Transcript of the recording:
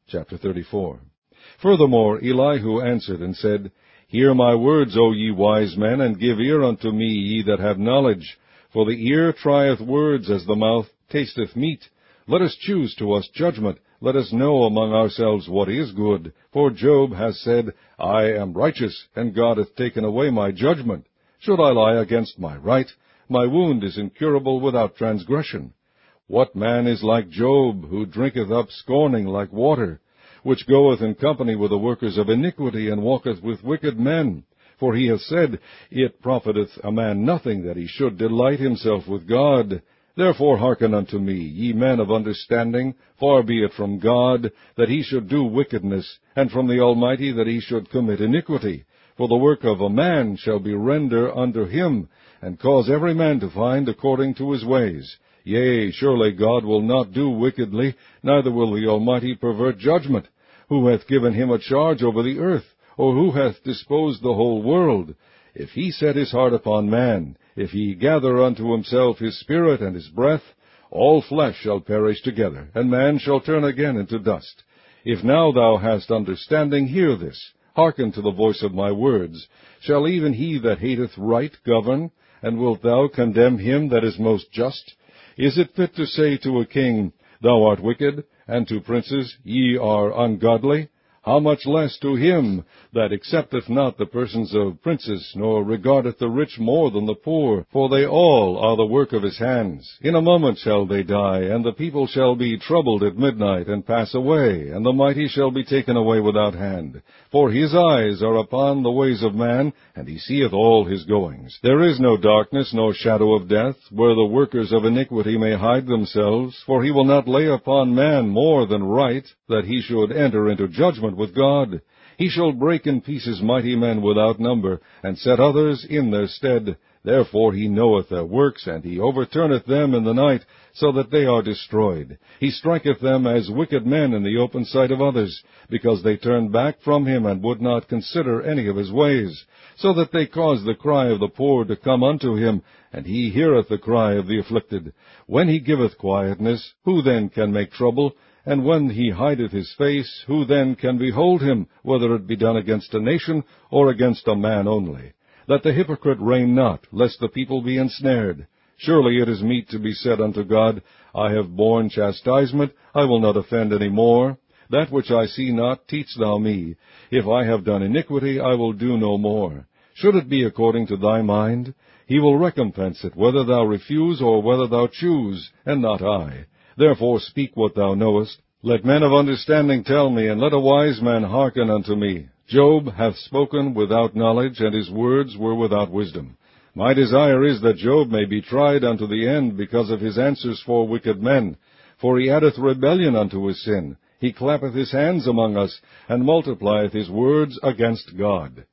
Chapter 34. Furthermore, Elihu answered and said, Hear my words, O ye wise men, and give ear unto me, ye that have knowledge. For the ear trieth words, as the mouth tasteth meat. Let us choose to us judgment. Let us know among ourselves what is good. For Job has said, I am righteous, and God hath taken away my judgment. Should I lie against my right? My wound is incurable without transgression. What man is like Job, who drinketh up scorning like water, which goeth in company with the workers of iniquity, and walketh with wicked men? For he hath said, It profiteth a man nothing that he should delight himself with God. Therefore hearken unto me, ye men of understanding. Far be it from God that he should do wickedness, and from the Almighty that he should commit iniquity. For the work of a man shall be render unto him, and cause every man to find according to his ways. Yea, surely God will not do wickedly, neither will the Almighty pervert judgment. Who hath given him a charge over the earth? Or who hath disposed the whole world? If he set his heart upon man, if he gather unto himself his spirit and his breath, all flesh shall perish together, and man shall turn again into dust. If now thou hast understanding, hear this. Hearken to the voice of my words. Shall even he that hateth right govern? And wilt thou condemn him that is most just? Is it fit to say to a king, Thou art wicked, and to princes, Ye are ungodly? How much less to him that accepteth not the persons of princes, nor regardeth the rich more than the poor? For they all are the work of his hands. In a moment shall they die, and the people shall be troubled at midnight, and pass away, and the mighty shall be taken away without hand. For his eyes are upon the ways of man, and he seeth all his goings. There is no darkness, nor shadow of death, where the workers of iniquity may hide themselves. For he will not lay upon man more than right, that he should enter into judgment with God. He shall break in pieces mighty men without number, and set others in their stead. Therefore he knoweth their works, and he overturneth them in the night, so that they are destroyed. He striketh them as wicked men in the open sight of others, because they turned back from him, and would not consider any of his ways, so that they cause the cry of the poor to come unto him, and he heareth the cry of the afflicted. When he giveth quietness, who then can make trouble? And when he hideth his face, who then can behold him, whether it be done against a nation, or against a man only? That the hypocrite reign not, lest the people be ensnared. Surely it is meet to be said unto God, I have borne chastisement, I will not offend any more. That which I see not, teach thou me. If I have done iniquity, I will do no more. Should it be according to thy mind? He will recompense it, whether thou refuse, or whether thou choose, and not I. Therefore speak what thou knowest. Let men of understanding tell me, and let a wise man hearken unto me. Job hath spoken without knowledge, and his words were without wisdom. My desire is that Job may be tried unto the end, because of his answers for wicked men. For he addeth rebellion unto his sin. He clappeth his hands among us, and multiplieth his words against God.